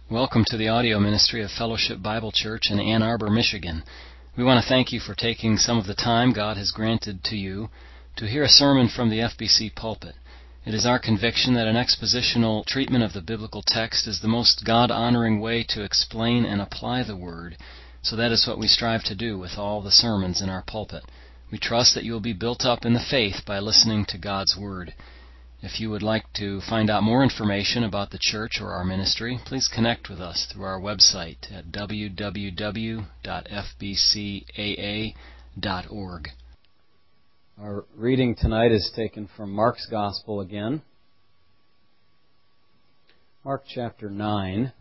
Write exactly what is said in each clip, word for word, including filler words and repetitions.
Welcome to the audio ministry of Fellowship Bible Church in Ann Arbor, Michigan. We want to thank you for taking some of the time God has granted to you to hear a sermon from the F B C pulpit. It is our conviction that an expositional treatment of the biblical text is the most God-honoring way to explain and apply the Word, so that is what we strive to do with all the sermons in our pulpit. We trust that you will be built up in the faith by listening to God's Word. If you would like to find out more information about the church or our ministry, please connect with us through our website at w w w dot f b c a a dot org. Our reading tonight is taken from Mark's Gospel again. Mark chapter nine.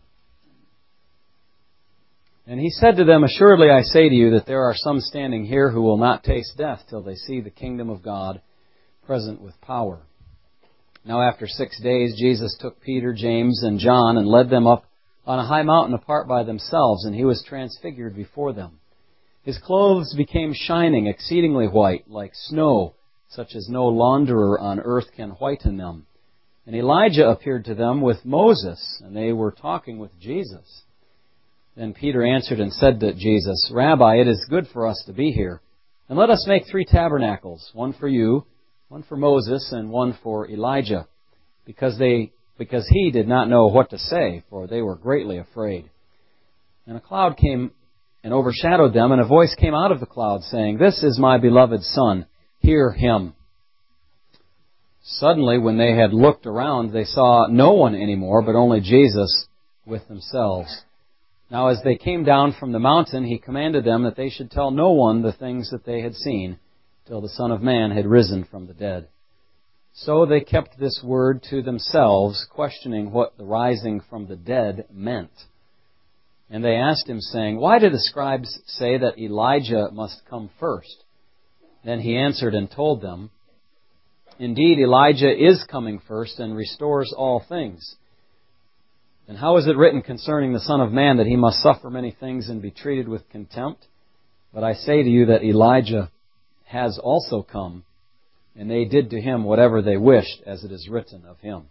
And he said to them, "Assuredly I say to you that there are some standing here who will not taste death till they see the kingdom of God present with power." Now after six days Jesus took Peter, James, and John and led them up on a high mountain apart by themselves, and he was transfigured before them. His clothes became shining, exceedingly white, like snow, such as no launderer on earth can whiten them. And Elijah appeared to them with Moses, and they were talking with Jesus. Then Peter answered and said to Jesus, "Rabbi, it is good for us to be here. And let us make three tabernacles, one for you, one for Moses, and one for Elijah," because they because he did not know what to say, for they were greatly afraid. And a cloud came and overshadowed them, and a voice came out of the cloud, saying, "This is my beloved Son, hear him." Suddenly, when they had looked around, they saw no one anymore, but only Jesus with themselves. Now as they came down from the mountain, he commanded them that they should tell no one the things that they had seen, till the Son of Man had risen from the dead. So they kept this word to themselves, questioning what the rising from the dead meant. And they asked him, saying, "Why do the scribes say that Elijah must come first?" Then he answered and told them, "Indeed, Elijah is coming first and restores all things. And how is it written concerning the Son of Man that he must suffer many things and be treated with contempt? But I say to you that Elijah has also come, and they did to him whatever they wished, as it is written of him."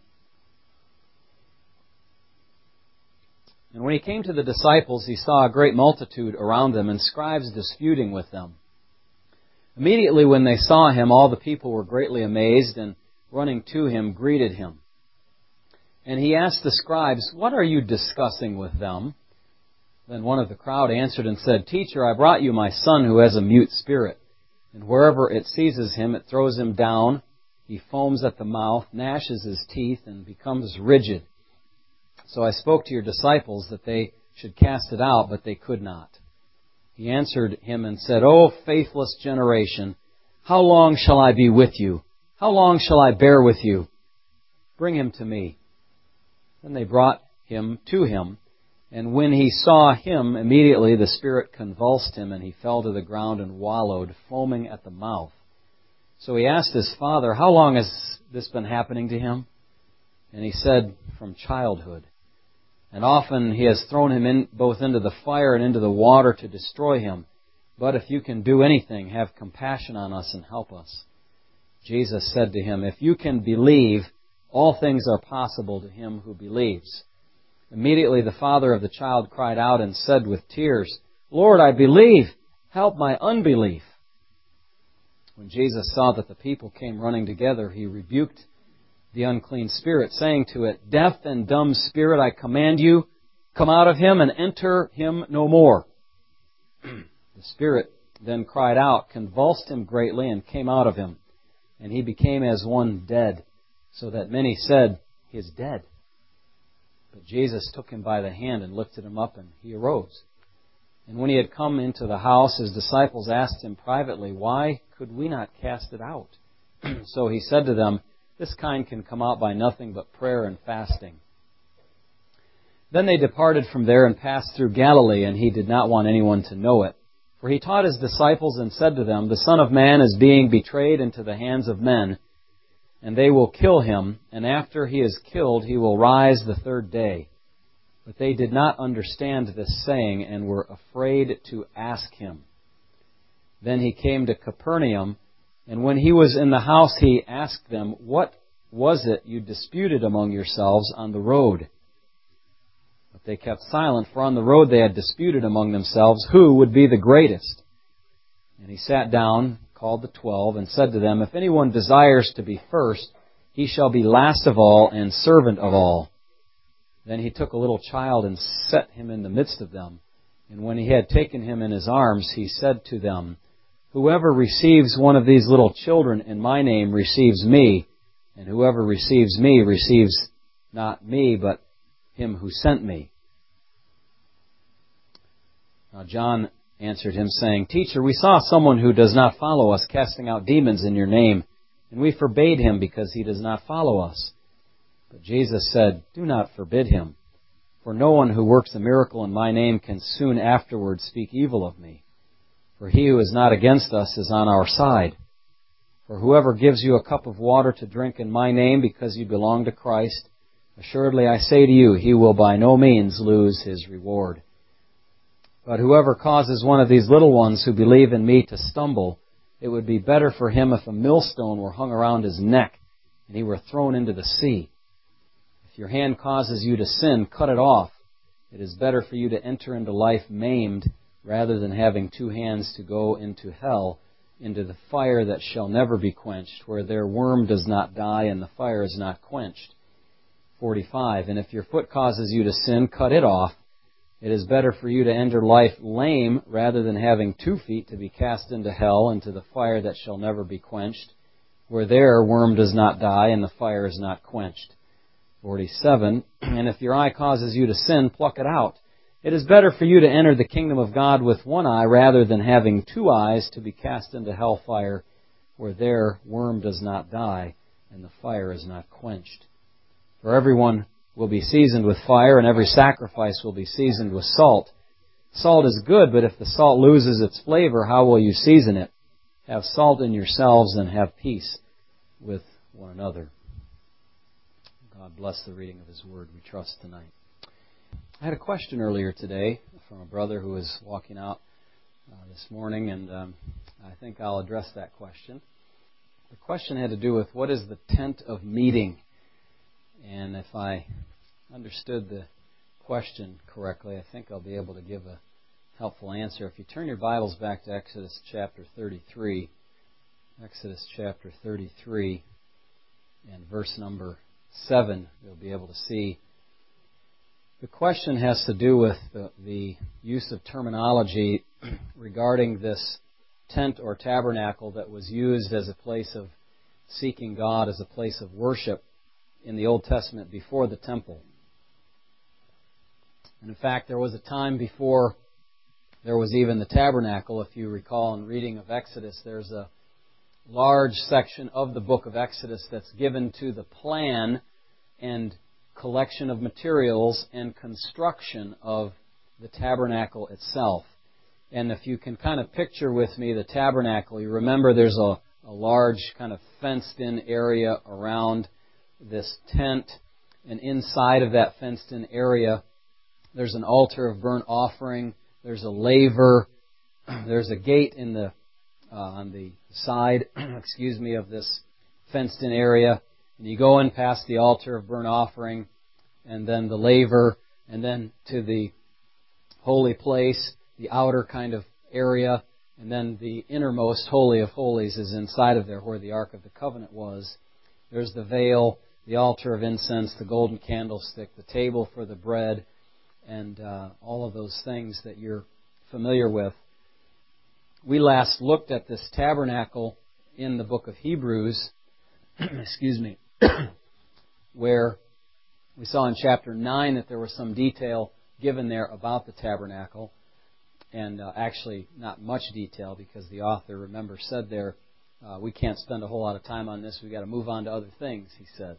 And when he came to the disciples, he saw a great multitude around them, and scribes disputing with them. Immediately when they saw him, all the people were greatly amazed, and running to him, greeted him. And he asked the scribes, "What are you discussing with them?" Then one of the crowd answered and said, "Teacher, I brought you my son who has a mute spirit. And wherever it seizes him, it throws him down. He foams at the mouth, gnashes his teeth, and becomes rigid. So I spoke to your disciples that they should cast it out, but they could not." He answered him and said, "O faithless generation, how long shall I be with you? How long shall I bear with you? Bring him to me." Then they brought him to him. And when he saw him, immediately the spirit convulsed him, and he fell to the ground and wallowed, foaming at the mouth. So he asked his father, "How long has this been happening to him?" And he said, "From childhood. And often he has thrown him in, both into the fire and into the water to destroy him. But if you can do anything, have compassion on us and help us." Jesus said to him, "If you can believe, all things are possible to him who believes." Immediately the father of the child cried out and said with tears, "Lord, I believe. Help my unbelief." When Jesus saw that the people came running together, he rebuked the unclean spirit, saying to it, "Deaf and dumb spirit, I command you, come out of him and enter him no more." The spirit then cried out, convulsed him greatly, and came out of him. And he became as one dead, so that many said, "He is dead." But Jesus took him by the hand and lifted him up, and he arose. And when he had come into the house, his disciples asked him privately, "Why could we not cast it out?" So he said to them, "This kind can come out by nothing but prayer and fasting." Then they departed from there and passed through Galilee, and he did not want anyone to know it. For he taught his disciples and said to them, "The Son of Man is being betrayed into the hands of men, and they will kill him, and after he is killed, he will rise the third day." But they did not understand this saying, and were afraid to ask him. Then he came to Capernaum, and when he was in the house, he asked them, "What was it you disputed among yourselves on the road?" But they kept silent, for on the road they had disputed among themselves who would be the greatest. And he sat down, called the twelve, and said to them, If anyone desires to be first, he shall be last of all and servant of all. Then he took a little child and set him in the midst of them. And when he had taken him in his arms, he said to them, Whoever receives one of these little children in my name receives me, and whoever receives me receives not me, but him who sent me. Now John answered him, saying, Teacher, we saw someone who does not follow us casting out demons in your name, and we forbade him because he does not follow us. But Jesus said, Do not forbid him, for no one who works a miracle in my name can soon afterwards speak evil of me. For he who is not against us is on our side. For whoever gives you a cup of water to drink in my name because you belong to Christ, assuredly I say to you, he will by no means lose his reward. But whoever causes one of these little ones who believe in me to stumble, it would be better for him if a millstone were hung around his neck and he were thrown into the sea. If your hand causes you to sin, cut it off. It is better for you to enter into life maimed rather than having two hands to go into hell, into the fire that shall never be quenched, where their worm does not die and the fire is not quenched. forty-five. And if your foot causes you to sin, cut it off. It is better for you to enter life lame rather than having two feet to be cast into hell, into the fire that shall never be quenched, where their worm does not die and the fire is not quenched. forty-seven. And if your eye causes you to sin, pluck it out. It is better for you to enter the kingdom of God with one eye rather than having two eyes to be cast into hellfire, where their worm does not die and the fire is not quenched. For everyone will be seasoned with fire, and every sacrifice will be seasoned with salt. Salt is good, but if the salt loses its flavor, how will you season it? Have salt in yourselves and have peace with one another. God bless the reading of His Word, we trust tonight. I had a question earlier today from a brother who was walking out uh, this morning, and um, I think I'll address that question. The question had to do with what is the tent of meeting? And if I understood the question correctly, I think I'll be able to give a helpful answer. If you turn your Bibles back to Exodus chapter thirty-three, Exodus chapter thirty-three and verse number seven, you'll be able to see. The question has to do with the, the use of terminology regarding this tent or tabernacle that was used as a place of seeking God, as a place of worship in the Old Testament before the temple. And in fact, there was a time before there was even the tabernacle. If you recall in reading of Exodus, there's a large section of the book of Exodus that's given to the plan and collection of materials and construction of the tabernacle itself. And if you can kind of picture with me the tabernacle, you remember there's a, a large kind of fenced-in area around this tent, and inside of that fenced-in area, there's an altar of burnt offering, there's a laver, there's a gate in the uh, on the side, excuse me, of this fenced-in area. And you go in past the altar of burnt offering, and then the laver, and then to the holy place, the outer kind of area, and then the innermost Holy of Holies is inside of there where the Ark of the Covenant was. There's the veil, the altar of incense, the golden candlestick, the table for the bread, and uh, all of those things that you're familiar with. We last looked at this tabernacle in the book of Hebrews, excuse me, where we saw in chapter nine that there was some detail given there about the tabernacle, and uh, actually not much detail because the author, remember, said there, uh, we can't spend a whole lot of time on this, we've got to move on to other things, he said.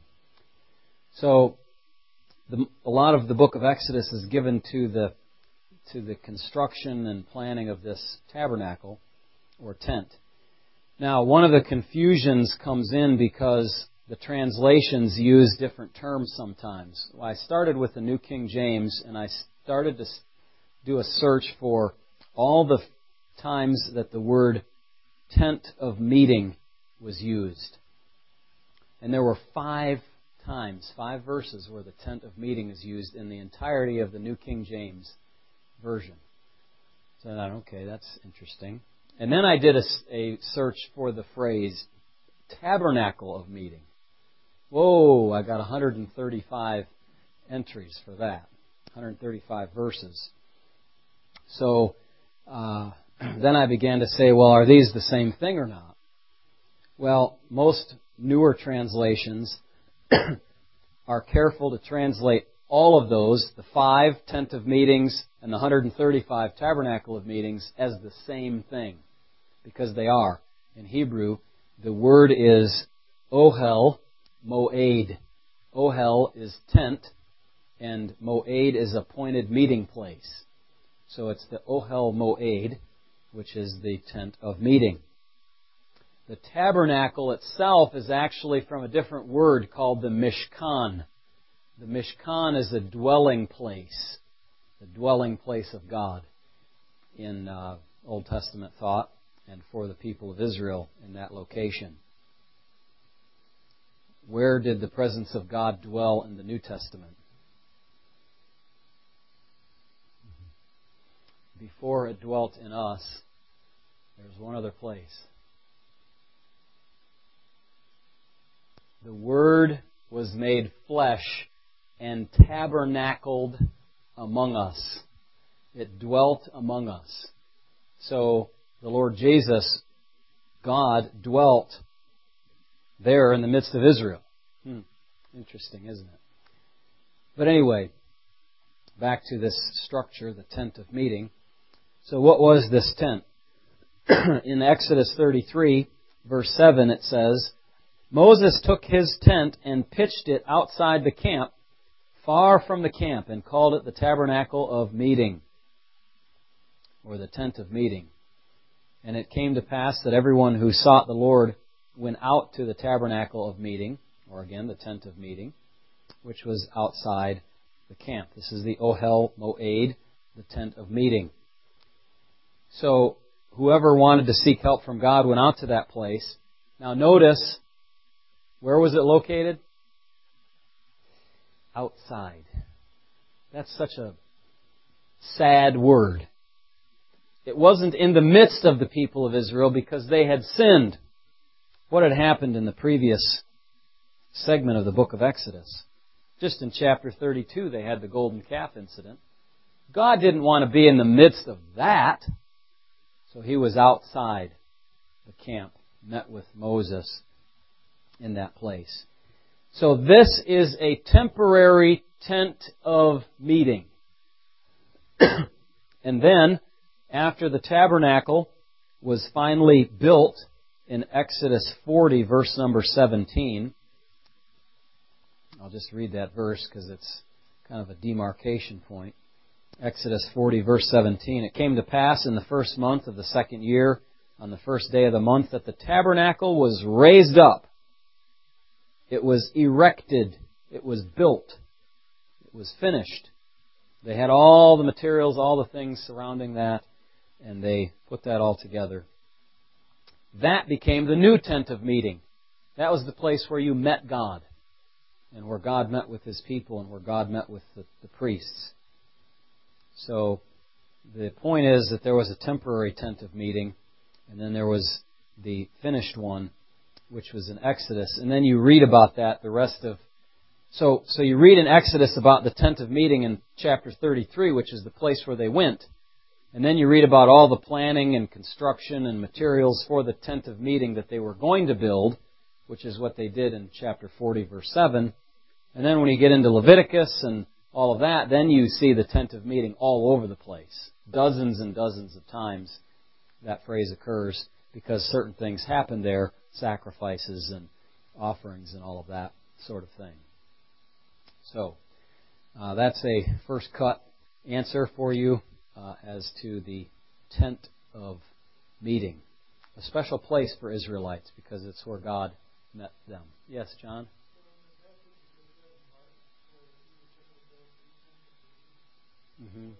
So the, a lot of the book of Exodus is given to the to the construction and planning of this tabernacle or tent. Now, one of the confusions comes in because the translations use different terms sometimes. Well, I started with the New King James, and I started to do a search for all the times that the word tent of meeting was used. And there were five times, five verses where the tent of meeting is used in the entirety of the New King James Version. So I thought, okay, that's interesting. And then I did a, a search for the phrase tabernacle of meeting. Whoa, I got one hundred thirty-five entries for that. one hundred thirty-five verses. So uh, then I began to say, well, are these the same thing or not? Well, most newer translations are careful to translate all of those, the five tent of meetings and the one hundred thirty-five tabernacle of meetings, as the same thing. Because they are. In Hebrew, the word is ohel moed. Ohel is tent, and moed is appointed meeting place. So it's the ohel moed, which is the tent of meeting. The tabernacle itself is actually from a different word called the Mishkan. The Mishkan is a dwelling place, the dwelling place of God in uh, Old Testament thought and for the people of Israel in that location. Where did the presence of God dwell in the New Testament? Before it dwelt in us, there's one other place. The Word was made flesh and tabernacled among us. It dwelt among us. So the Lord Jesus, God, dwelt there in the midst of Israel. Hmm. Interesting, isn't it? But anyway, back to this structure, the tent of meeting. So what was this tent? In Exodus thirty-three, verse seven, it says, Moses took his tent and pitched it outside the camp, far from the camp, and called it the tabernacle of meeting, or the tent of meeting. And it came to pass that everyone who sought the Lord went out to the tabernacle of meeting, or again, the tent of meeting, which was outside the camp. This is the Ohel Moed, the tent of meeting. So, whoever wanted to seek help from God went out to that place. Now notice, where was it located? Outside. That's such a sad word. It wasn't in the midst of the people of Israel because they had sinned. What had happened in the previous segment of the book of Exodus? Just in chapter thirty-two, they had the golden calf incident. God didn't want to be in the midst of that, so He was outside the camp, met with Moses in that place. So this is a temporary tent of meeting. And then, after the tabernacle was finally built in Exodus forty, verse number seventeen, I'll just read that verse because it's kind of a demarcation point. Exodus forty, verse seventeen, It came to pass in the first month of the second year, on the first day of the month, that the tabernacle was raised up. It was erected. It was built. It was finished. They had all the materials, all the things surrounding that, and they put that all together. That became the new tent of meeting. That was the place where you met God, and where God met with His people, and where God met with the, the priests. So the point is that there was a temporary tent of meeting, and then there was the finished one, which was in Exodus. And then you read about that the rest of... So, so you read in Exodus about the tent of meeting in chapter thirty-three, which is the place where they went. And then you read about all the planning and construction and materials for the tent of meeting that they were going to build, which is what they did in chapter forty, verse seven. And then when you get into Leviticus and all of that, then you see the tent of meeting all over the place. Dozens and dozens of times that phrase occurs because certain things happen there, sacrifices and offerings and all of that sort of thing. So, uh, that's a first cut answer for you uh, as to the tent of meeting. A special place for Israelites because it's where God met them. Yes, John? Mm-hmm.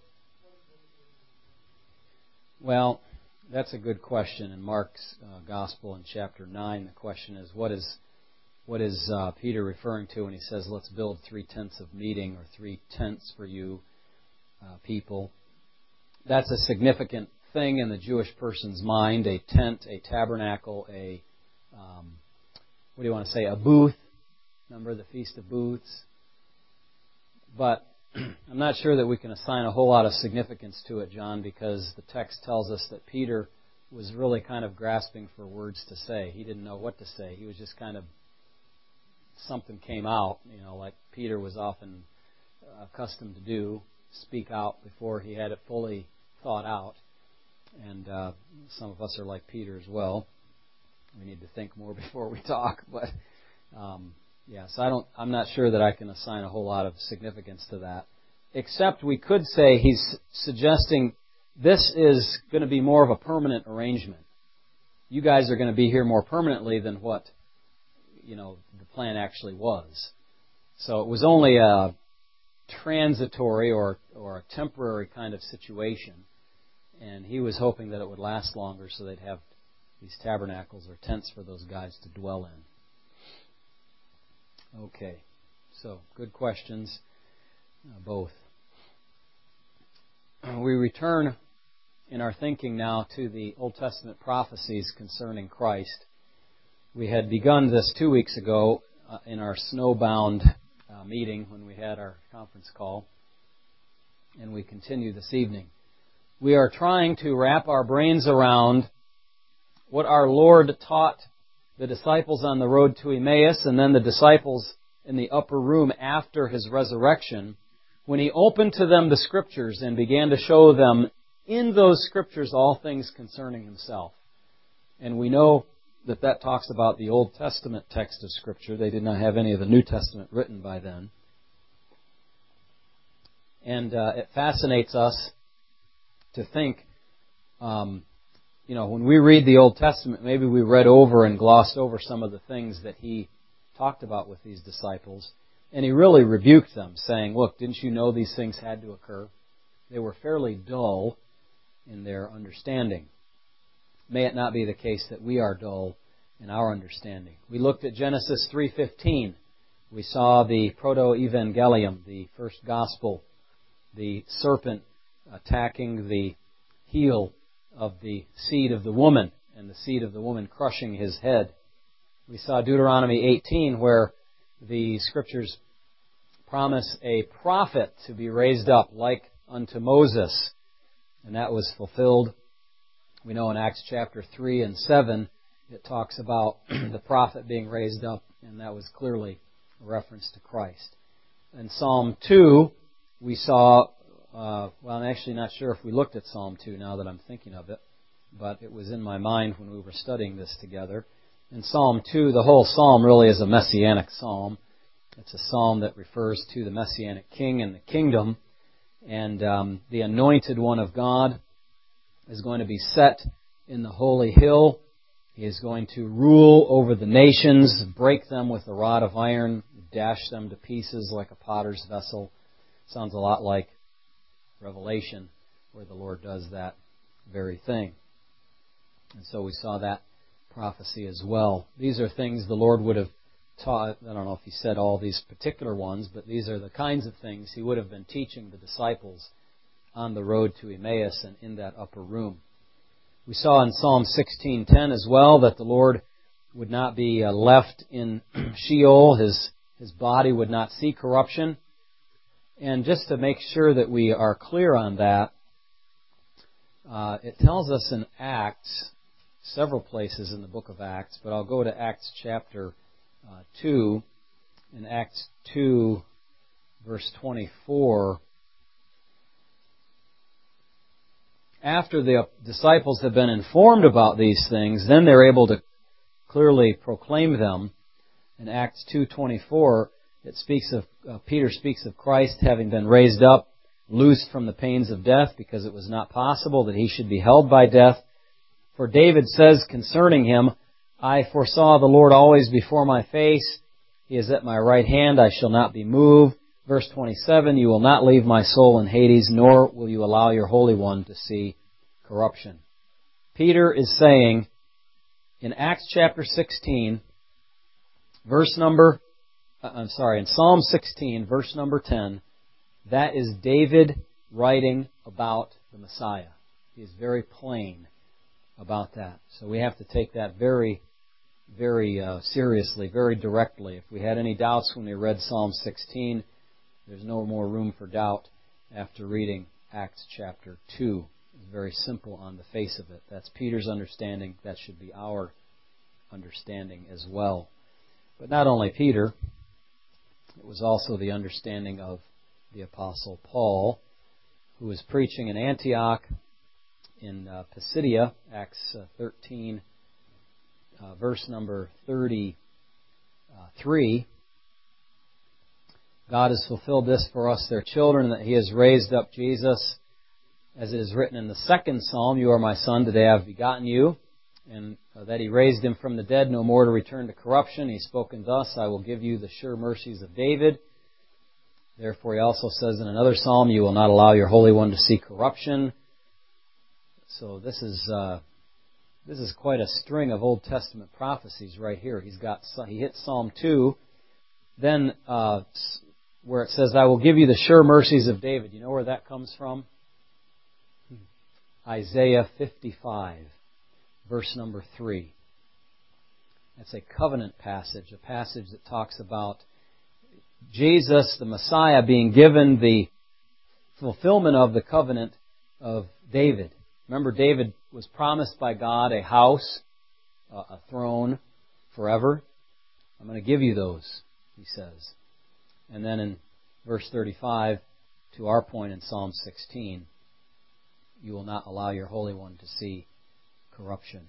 Well, that's a good question. In Mark's uh, Gospel in chapter nine, the question is, what is what is uh, Peter referring to when he says, let's build three tents of meeting, or three tents for you uh, people. That's a significant thing in the Jewish person's mind, a tent, a tabernacle, a, um, what do you want to say, a booth. Remember the Feast of Booths? But I'm not sure that we can assign a whole lot of significance to it, John, because the text tells us that Peter was really kind of grasping for words to say. He didn't know what to say. He was just kind of, something came out, you know, like Peter was often accustomed to do, speak out before he had it fully thought out. And uh, some of us are like Peter as well. We need to think more before we talk. But um, yeah, so I don't. I'm not sure that I can assign a whole lot of significance to that. Except we could say he's suggesting this is going to be more of a permanent arrangement. You guys are going to be here more permanently than what, you know, the plan actually was. So it was only a transitory or or a temporary kind of situation. And he was hoping that it would last longer so they'd have these tabernacles or tents for those guys to dwell in. Okay, so good questions, uh, both. We return in our thinking now to the Old Testament prophecies concerning Christ. We had begun this two weeks ago uh, in our snowbound uh, meeting when we had our conference call, and we continue this evening. We are trying to wrap our brains around what our Lord taught the disciples on the road to Emmaus and then the disciples in the upper room after His resurrection, when He opened to them the Scriptures and began to show them in those Scriptures all things concerning Himself. And we know that that talks about the Old Testament text of Scripture. They did not have any of the New Testament written by then. And uh, it fascinates us to think, um, you know, when we read the Old Testament, maybe we read over and glossed over some of the things that He talked about with these disciples. And He really rebuked them, saying, look, didn't you know these things had to occur? They were fairly dull in their understanding. May it not be the case that we are dull in our understanding. We looked at Genesis three fifteen. We saw the proto-evangelium, the first gospel, the serpent attacking the heel of the seed of the woman, and the seed of the woman crushing his head. We saw Deuteronomy eighteen, where the Scriptures promise a prophet to be raised up like unto Moses, and that was fulfilled. We know in Acts chapter three and seven, it talks about the prophet being raised up, and that was clearly a reference to Christ. In Psalm two, we saw Uh, well, I'm actually not sure if we looked at Psalm two now that I'm thinking of it, but it was in my mind when we were studying this together. In Psalm two, the whole psalm really is a messianic psalm. It's a psalm that refers to the messianic king and the kingdom, and um, the anointed one of God is going to be set in the holy hill. He is going to rule over the nations, break them with a rod of iron, dash them to pieces like a potter's vessel. Sounds a lot like Revelation, where the Lord does that very thing. And so we saw that prophecy as well. These are things the Lord would have taught. I don't know if He said all these particular ones, but these are the kinds of things He would have been teaching the disciples on the road to Emmaus and in that upper room. We saw in Psalm sixteen ten as well that the Lord would not be left in Sheol. His, his body would not see corruption. And just to make sure that we are clear on that, uh, it tells us in Acts, several places in the book of Acts, but I'll go to Acts chapter uh, two. In Acts two, verse twenty-four, after the disciples have been informed about these things, then they're able to clearly proclaim them. In Acts two twenty-four, it speaks of uh, Peter speaks of Christ having been raised up, loosed from the pains of death, because it was not possible that He should be held by death. For David says concerning Him, I foresaw the Lord always before my face. He is at my right hand, I shall not be moved. Verse twenty-seven, you will not leave my soul in Hades, nor will you allow your Holy One to see corruption. Peter is saying in Acts chapter sixteen, Verse number, I'm sorry, in Psalm sixteen, verse number ten, that is David writing about the Messiah. He is very plain about that. So we have to take that very, very uh, seriously, very directly. If we had any doubts when we read Psalm sixteen, there's no more room for doubt after reading Acts chapter two. It's very simple on the face of it. That's Peter's understanding. That should be our understanding as well. But not only Peter, it was also the understanding of the Apostle Paul, who was preaching in Antioch in uh, Pisidia, Acts uh, thirteen, uh, verse number thirty-three. God has fulfilled this for us, their children, that He has raised up Jesus, as it is written in the second Psalm, "You are my Son, today I have begotten you," and uh, that He raised Him from the dead, no more to return to corruption. He's spoken thus, "I will give you the sure mercies of David." Therefore, He also says in another Psalm, "You will not allow your Holy One to see corruption." So this is uh, this is quite a string of Old Testament prophecies right here. He's got he hit Psalm two, then uh, where it says, "I will give you the sure mercies of David." You know where that comes from? Isaiah fifty-five, verse number three. That's a covenant passage, a passage that talks about Jesus, the Messiah, being given the fulfillment of the covenant of David. Remember, David was promised by God a house, a throne, forever. "I'm going to give you those," He says. And then in verse thirty-five, to our point in Psalm sixteen, "You will not allow your Holy One to see corruption."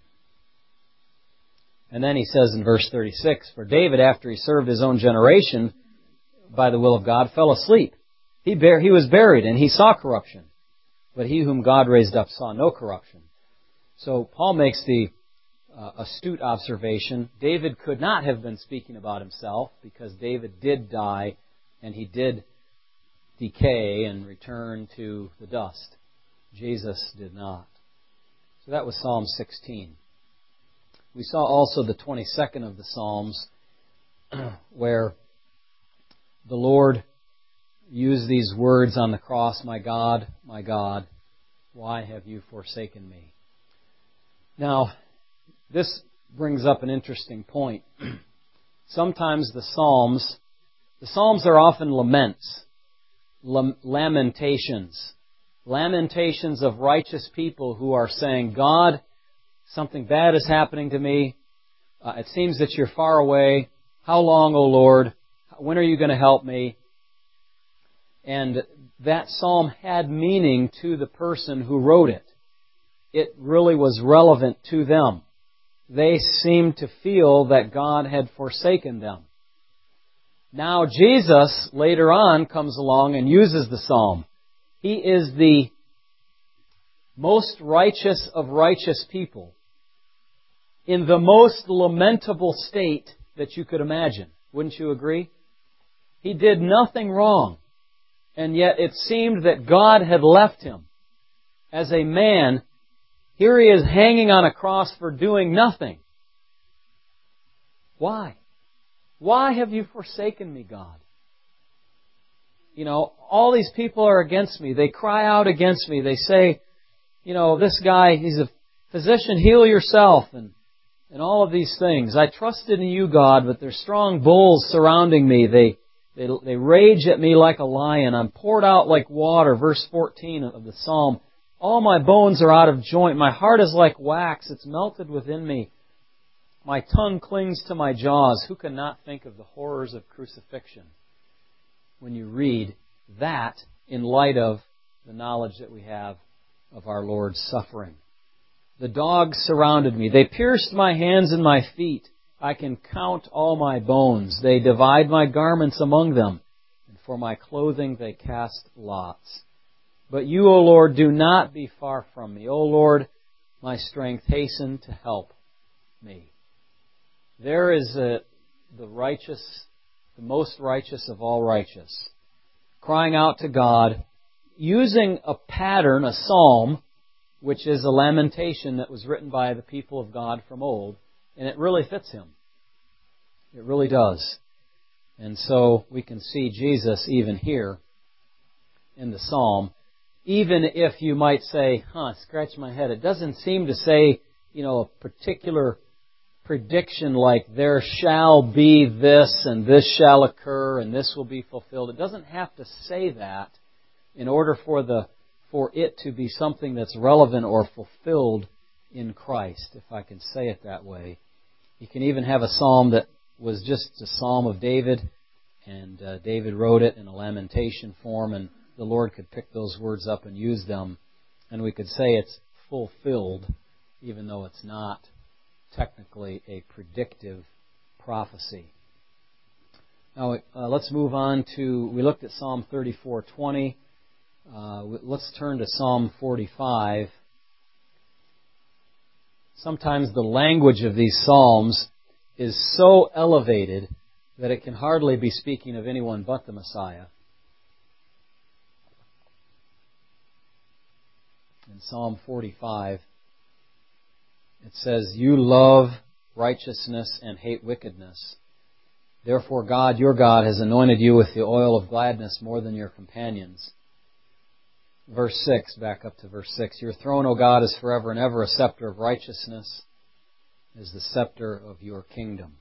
And then he says in verse thirty-six, "For David, after he served his own generation by the will of God, fell asleep. He, bar- he was buried, and he saw corruption. But he whom God raised up saw no corruption." So Paul makes the uh, astute observation, David could not have been speaking about himself, because David did die, and he did decay and return to the dust. Jesus did not. So that was Psalm sixteen. We saw also the twenty-second of the Psalms, where the Lord used these words on the cross, "My God, my God, why have you forsaken me?" Now, this brings up an interesting point. Sometimes the Psalms, the Psalms are often laments, lamentations, lamentations of righteous people who are saying, "God, something bad is happening to me. Uh, it seems that you're far away. How long, O Lord? When are you going to help me?" And that psalm had meaning to the person who wrote it. It really was relevant to them. They seemed to feel that God had forsaken them. Now Jesus, later on, comes along and uses the psalm. He is the most righteous of righteous people, in the most lamentable state that you could imagine. Wouldn't you agree? He did nothing wrong, and yet it seemed that God had left him. As a man, here he is hanging on a cross for doing nothing. Why? Why have you forsaken me, God? You know, all these people are against me. They cry out against me. They say, you know, this guy, he's a physician, heal yourself, and, and all of these things. I trusted in you, God, but there's strong bulls surrounding me. They, they, they rage at me like a lion. I'm poured out like water, verse fourteen of the Psalm. All my bones are out of joint. My heart is like wax. It's melted within me. My tongue clings to my jaws. Who cannot think of the horrors of crucifixion when you read that in light of the knowledge that we have of our Lord's suffering? The dogs surrounded me. They pierced my hands and my feet. I can count all my bones. They divide my garments among them, and for my clothing they cast lots. But you, O Lord, do not be far from me. O Lord, my strength, hasten to help me. There is a, the righteous, the most righteous of all righteous, crying out to God, using a pattern, a psalm, which is a lamentation that was written by the people of God from old, and it really fits him. It really does. And so we can see Jesus even here in the psalm. Even if you might say, huh, scratch my head, it doesn't seem to say, you know, a particular prediction like there shall be this and this shall occur and this will be fulfilled. It doesn't have to say that in order for the for it to be something that's relevant or fulfilled in Christ, if I can say it that way. You can even have a psalm that was just a psalm of David, and uh, David wrote it in a lamentation form, and the Lord could pick those words up and use them, and we could say it's fulfilled, even though it's not technically a predictive prophecy. Now, uh, let's move on to, we looked at Psalm thirty-four twenty. Uh, let's turn to Psalm forty-five. Sometimes the language of these psalms is so elevated that it can hardly be speaking of anyone but the Messiah. In Psalm forty-five, it says, "You love righteousness and hate wickedness. Therefore God, your God, has anointed you with the oil of gladness more than your companions." Verse six, back up to verse six. "Your throne, O God, is forever and ever. A scepter of righteousness is the scepter of your kingdom."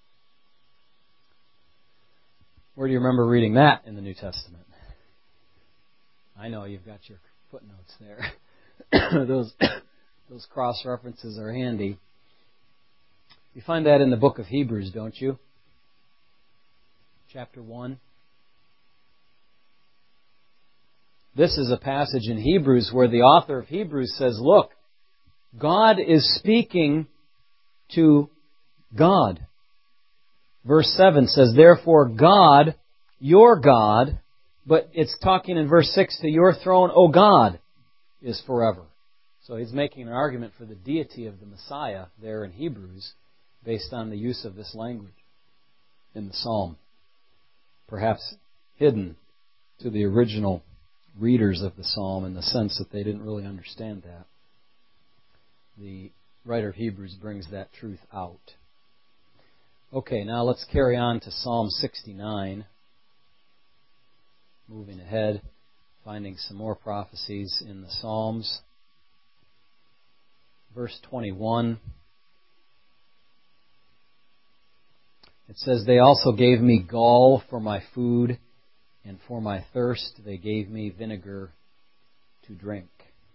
Where do you remember reading that in the New Testament? I know you've got your footnotes there. those those cross references are handy. You find that in the book of Hebrews, don't you? Chapter one. This is a passage in Hebrews where the author of Hebrews says, look, God is speaking to God. Verse seven says, "Therefore God, your God," but it's talking in verse six to "your throne, O God, is forever." So he's making an argument for the deity of the Messiah there in Hebrews based on the use of this language in the psalm. Perhaps hidden to the original readers of the psalm in the sense that they didn't really understand that. The writer of Hebrews brings that truth out. Okay, now let's carry on to Psalm sixty-nine. Moving ahead, finding some more prophecies in the Psalms. Verse twenty-one. It says, "They also gave me gall for my food, and for my thirst they gave me vinegar to drink."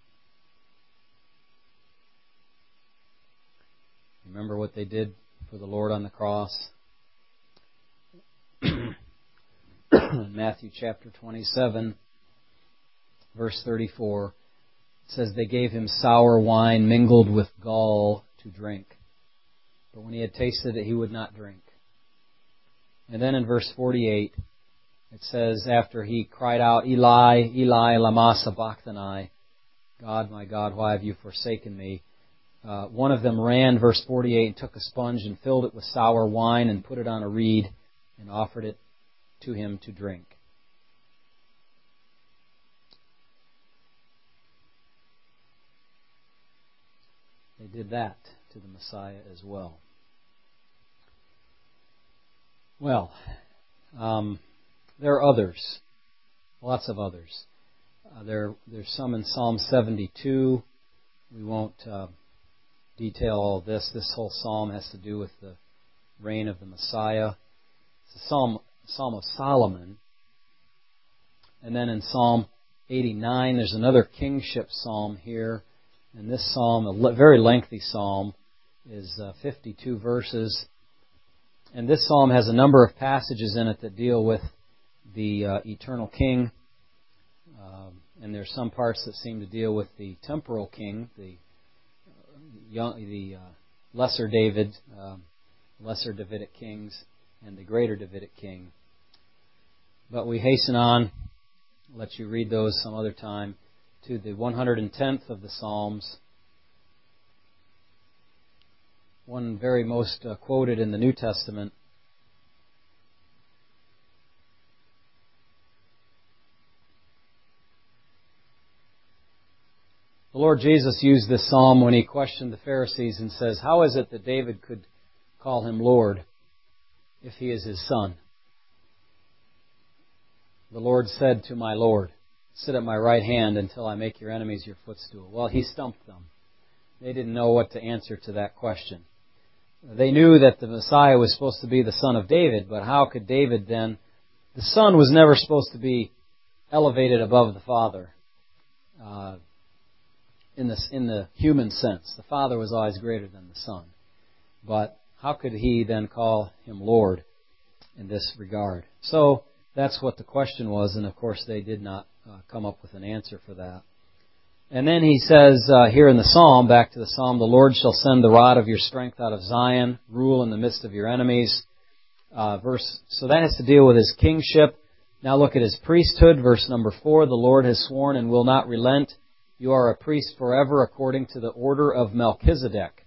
Remember what they did for the Lord on the cross? Matthew chapter twenty-seven, verse thirty-four, it says, "They gave him sour wine mingled with gall to drink. But when he had tasted it, he would not drink." And then in verse forty-eight, it says, after he cried out, "Eli, Eli, lama sabachthani," "God, my God, why have you forsaken me?" Uh, one of them ran, verse forty-eight, and took a sponge and filled it with sour wine and put it on a reed and offered it to him to drink. They did that to the Messiah as well. Well, um, there are others, lots of others. Uh, there, there's some in Psalm seventy-two. We won't uh, detail all of this. This whole psalm has to do with the reign of the Messiah. It's a psalm, psalm of Solomon. And then in Psalm eighty-nine, there's another kingship psalm here. And this psalm, a very lengthy psalm, is uh, fifty-two verses. And this psalm has a number of passages in it that deal with the uh, eternal king. Um, and there's some parts that seem to deal with the temporal king, the uh, young, the uh, lesser David, uh, lesser Davidic kings, and the greater Davidic king. But we hasten on, let you read those some other time, to the one hundred tenth of the Psalms, one very most uh, quoted in the New Testament. The Lord Jesus used this psalm when He questioned the Pharisees and says, "How is it that David could call Him Lord?" if He is His Son. The Lord said to my Lord, sit at my right hand until I make your enemies your footstool. Well, He stumped them. They didn't know what to answer to that question. They knew that the Messiah was supposed to be the son of David, but how could David then... The Son was never supposed to be elevated above the Father uh, in, the, in the human sense. The Father was always greater than the Son. But how could He then call Him Lord in this regard? So that's what the question was, and of course they did not uh, come up with an answer for that. And then he says uh, here in the Psalm, back to the Psalm, the Lord shall send the rod of your strength out of Zion, rule in the midst of your enemies. Uh, verse. So that has to deal with His kingship. Now look at His priesthood, verse number four. The Lord has sworn and will not relent. You are a priest forever according to the order of Melchizedek.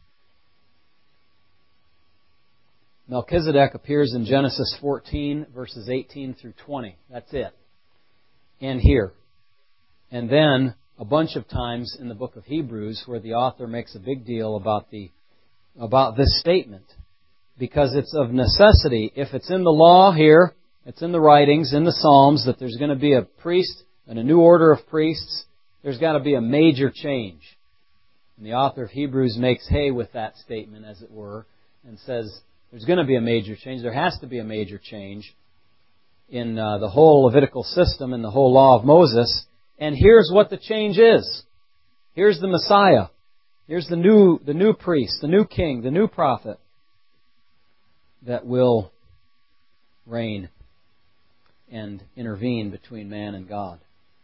Melchizedek appears in Genesis fourteen, verses eighteen through twenty. That's it. And here. And then a bunch of times in the book of Hebrews where the author makes a big deal about the about this statement. Because it's of necessity. If it's in the law here, it's in the writings, in the Psalms, that there's going to be a priest and a new order of priests, there's got to be a major change. And the author of Hebrews makes hay with that statement, as it were, and says there's going to be a major change. There has to be a major change in uh, the whole Levitical system and the whole law of Moses. And here's what the change is. Here's the Messiah. Here's the new, the new priest, the new king, the new prophet that will reign and intervene between man and God.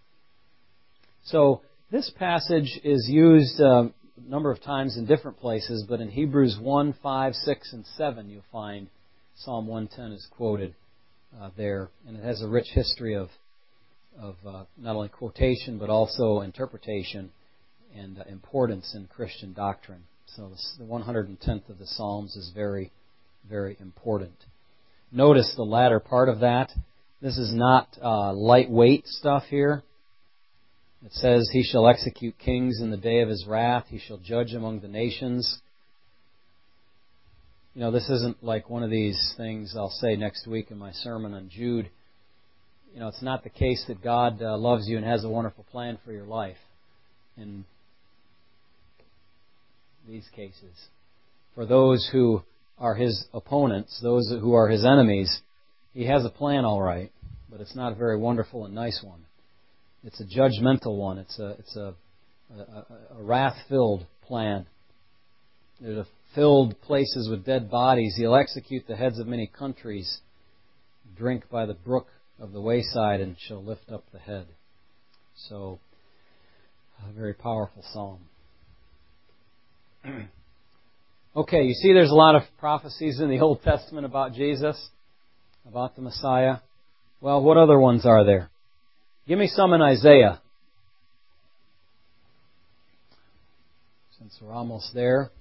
So this passage is used uh, a number of times in different places, but in Hebrews one, five, six, and seven you'll find Psalm one ten is quoted uh, there. And it has a rich history of of uh, not only quotation but also interpretation and uh, importance in Christian doctrine. So the one hundred tenth of the Psalms is very, very important. Notice the latter part of that. This is not uh, lightweight stuff here. It says, He shall execute kings in the day of His wrath. He shall judge among the nations. You know, this isn't like one of these things I'll say next week in my sermon on Jude. You know, it's not the case that God uh, loves you and has a wonderful plan for your life in these cases. For those who are His opponents, those who are His enemies, He has a plan all right, but it's not a very wonderful and nice one. It's a judgmental one. It's a it's a, a, a wrath-filled plan. There's filled places with dead bodies. He'll execute the heads of many countries. Drink by the brook of the wayside and shall lift up the head. So, a very powerful psalm. Okay, you see there's a lot of prophecies in the Old Testament about Jesus, about the Messiah. Well, what other ones are there? Give me some in Isaiah. Since we're almost there.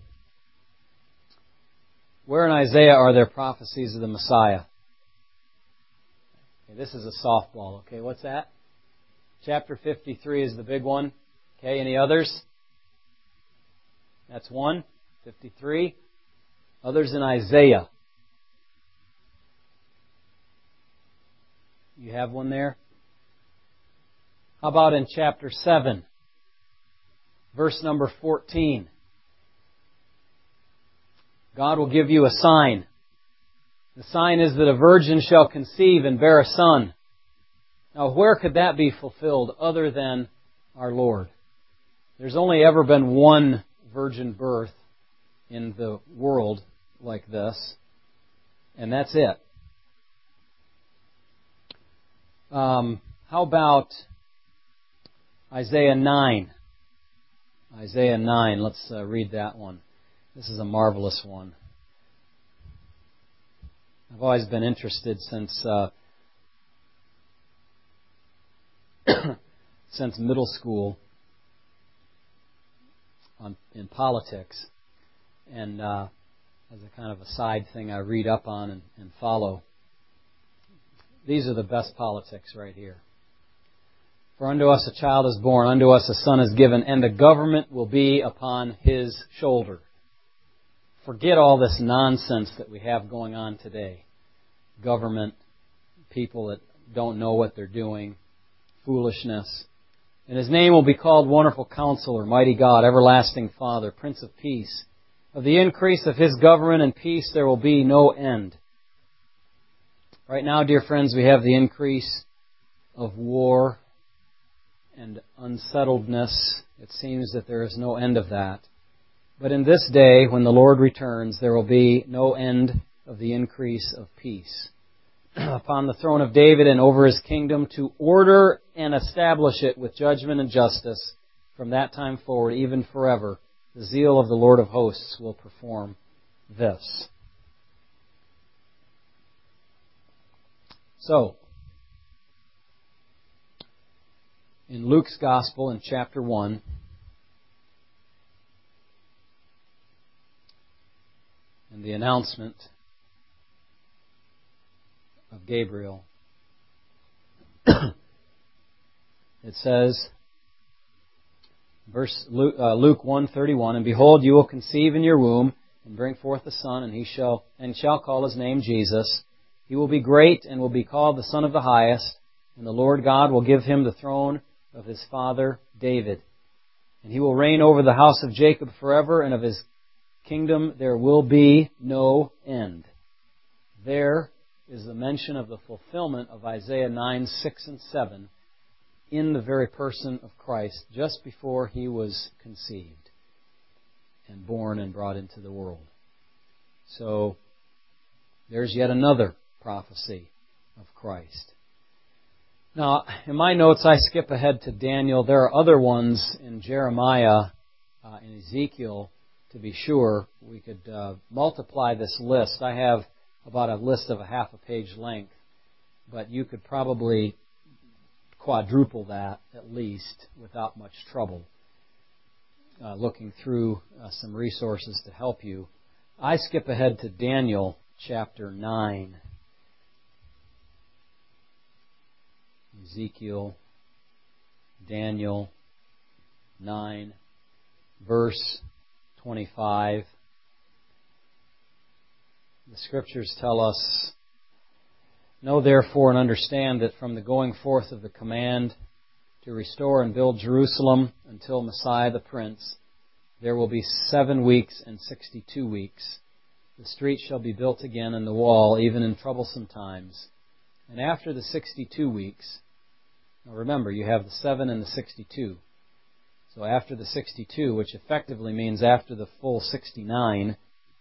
Where in Isaiah are there prophecies of the Messiah? Okay, this is a softball. Okay, what's that? Chapter fifty-three is the big one. Okay, any others? That's one. fifty-three. Others in Isaiah. You have one there? How about in chapter seven? Verse number fourteen. God will give you a sign. The sign is that a virgin shall conceive and bear a son. Now, where could that be fulfilled other than our Lord? There's only ever been one virgin birth in the world like this, and that's it. Um, how about Isaiah nine? Isaiah nine, let's uh, read that one. This is a marvelous one. I've always been interested since uh, since middle school on, in politics. And uh, as a kind of a side thing I read up on and, and follow. These are the best politics right here. For unto us a child is born, unto us a son is given, and the government will be upon His shoulder. Forget all this nonsense that we have going on today. government, people that don't know what they're doing, foolishness. And His name will be called Wonderful Counselor, Mighty God, Everlasting Father, Prince of Peace. Of the increase of His government and peace there will be no end. Right now, dear friends, we have the increase of war and unsettledness. It seems that there is no end of that. But in this day, when the Lord returns, there will be no end of the increase of peace. Upon the throne of David and over His kingdom, to order and establish it with judgment and justice from that time forward, even forever, the zeal of the Lord of hosts will perform this. So, in Luke's Gospel in chapter one, and the announcement of Gabriel, it says, verse Luke, uh, Luke one thirty-one, and behold, you will conceive in your womb and bring forth a son, and he shall and shall call his name Jesus. He will be great and will be called the Son of the Highest, and the Lord God will give him the throne of his father David. And he will reign over the house of Jacob forever, and of his kingdom there will be no end. There is the mention of the fulfillment of Isaiah nine, six, and seven in the very person of Christ just before He was conceived and born and brought into the world. So, there's yet another prophecy of Christ. Now, in my notes, I skip ahead to Daniel. There are other ones in Jeremiah uh, and Ezekiel, to be sure. We could uh, multiply this list. I have about a list of a half a page length, but you could probably quadruple that at least without much trouble, uh, looking through uh, some resources to help you. I skip ahead to Daniel chapter nine. Ezekiel, Daniel nine, verse twenty-five. The Scriptures tell us, know therefore and understand that from the going forth of the command to restore and build Jerusalem until Messiah the Prince, there will be seven weeks and sixty-two weeks. The street shall be built again and the wall, even in troublesome times. And after the sixty-two weeks, now remember, you have the seven and the sixty-two. So after the sixty-two, which effectively means after the full sixty-nine,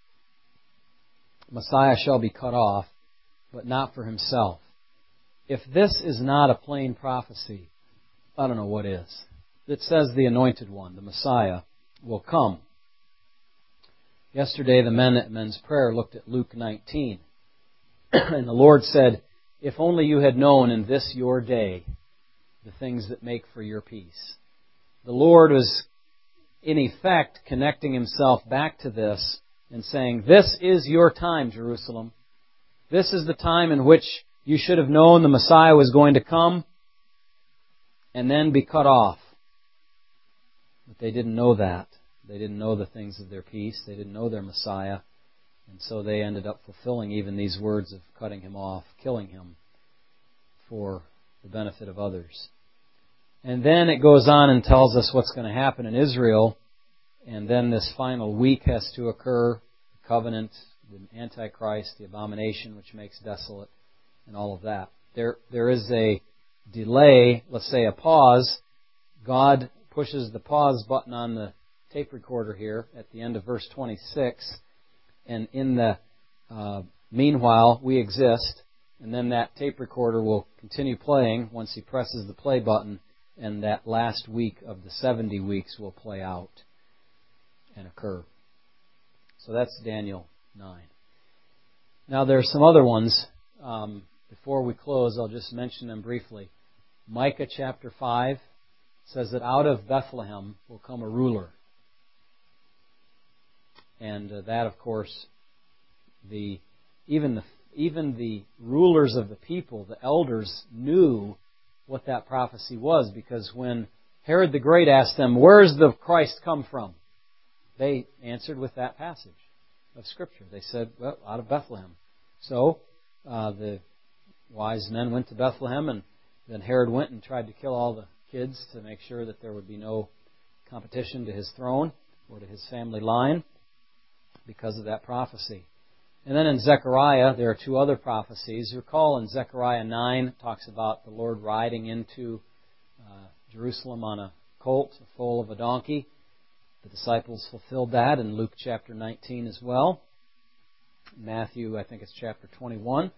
Messiah shall be cut off, but not for Himself. If this is not a plain prophecy, I don't know what is. It says the Anointed One, the Messiah, will come. Yesterday, the men at Men's Prayer looked at Luke nineteen. And the Lord said, if only you had known in this your day the things that make for your peace. The Lord was, in effect, connecting Himself back to this and saying, this is your time, Jerusalem. This is the time in which you should have known the Messiah was going to come and then be cut off. But they didn't know that. They didn't know the things of their peace. They didn't know their Messiah. And so they ended up fulfilling even these words of cutting Him off, killing Him for the benefit of others. And then it goes on and tells us what's going to happen in Israel. And then this final week has to occur, the covenant, the Antichrist, the abomination which makes desolate, and all of that. There, there is a delay, let's say a pause. God pushes the pause button on the tape recorder here at the end of verse twenty-six. And in the uh, meanwhile, we exist. And then that tape recorder will continue playing once He presses the play button. And that last week of the seventy weeks will play out and occur. So that's Daniel nine. Now there are some other ones. Um, before we close, I'll just mention them briefly. Micah chapter five says that out of Bethlehem will come a ruler. And uh, that, of course, the even the even the rulers of the people, the elders, knew what that prophecy was, because when Herod the Great asked them, where's the Christ come from? They answered with that passage of Scripture. They said, well, out of Bethlehem. So, uh, the wise men went to Bethlehem, and then Herod went and tried to kill all the kids to make sure that there would be no competition to his throne or to his family line because of that prophecy. And then in Zechariah, there are two other prophecies. Recall in Zechariah nine, it talks about the Lord riding into uh, Jerusalem on a colt, a foal of a donkey. The disciples fulfilled that in Luke chapter nineteen as well. Matthew, I think it's chapter twenty-one.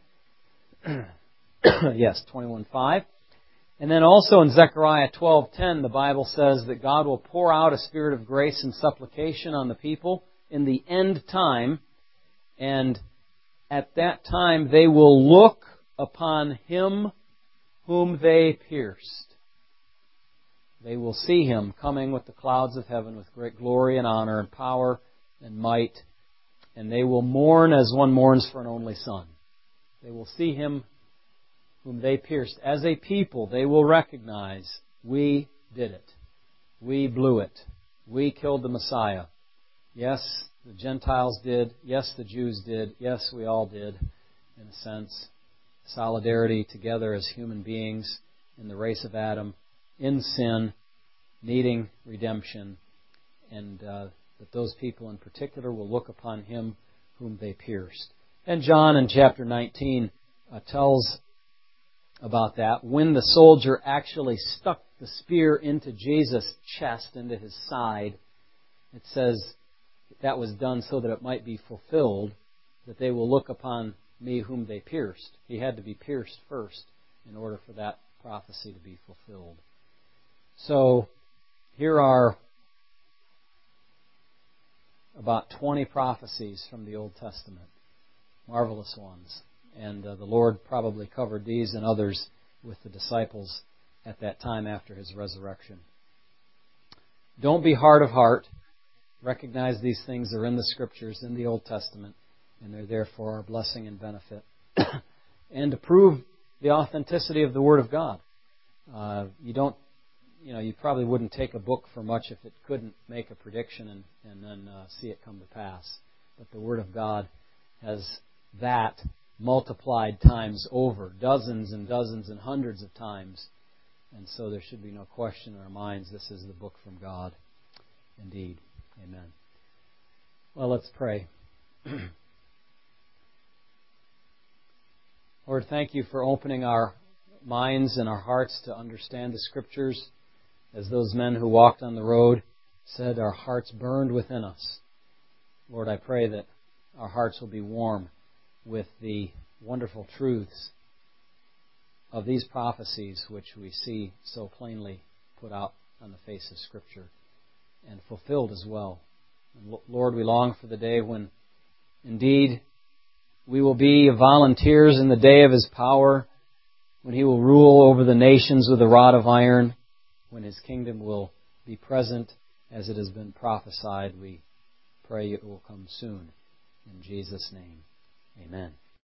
Yes, twenty-one five. And then also in Zechariah twelve ten, the Bible says that God will pour out a spirit of grace and supplication on the people in the end time, and at that time they will look upon Him whom they pierced. They will see Him coming with the clouds of heaven with great glory and honor and power and might, and they will mourn as one mourns for an only son. They will see Him whom they pierced. As a people, they will recognize, we did it. We blew it. We killed the Messiah. Yes, the Gentiles did. Yes, the Jews did. Yes, we all did, in a sense. Solidarity together as human beings in the race of Adam, in sin, needing redemption, and uh, that those people in particular will look upon Him whom they pierced. And John in chapter nineteen uh, tells about that. When the soldier actually stuck the spear into Jesus' chest, into His side, it says that was done so that it might be fulfilled, that they will look upon me whom they pierced. He had to be pierced first in order for that prophecy to be fulfilled. So, here are about twenty prophecies from the Old Testament. Marvelous ones. And uh, the Lord probably covered these and others with the disciples at that time after His resurrection. Don't be hard of heart. Recognize these things are in the Scriptures, in the Old Testament, and they're there for our blessing and benefit. And to prove the authenticity of the Word of God. Uh, you don't, you know, you probably wouldn't take a book for much if it couldn't make a prediction and, and then uh, see it come to pass. But the Word of God has that multiplied times over, dozens and dozens and hundreds of times. And so there should be no question in our minds, this is the book from God. Indeed. Amen. Well, let's pray. Lord, thank You for opening our minds and our hearts to understand the Scriptures. As those men who walked on the road said, our hearts burned within us. Lord, I pray that our hearts will be warm with the wonderful truths of these prophecies which we see so plainly put out on the face of Scripture and fulfilled as well. And Lord, we long for the day when indeed we will be volunteers in the day of His power, when He will rule over the nations with a rod of iron, when His kingdom will be present as it has been prophesied. We pray it will come soon. In Jesus' name, amen.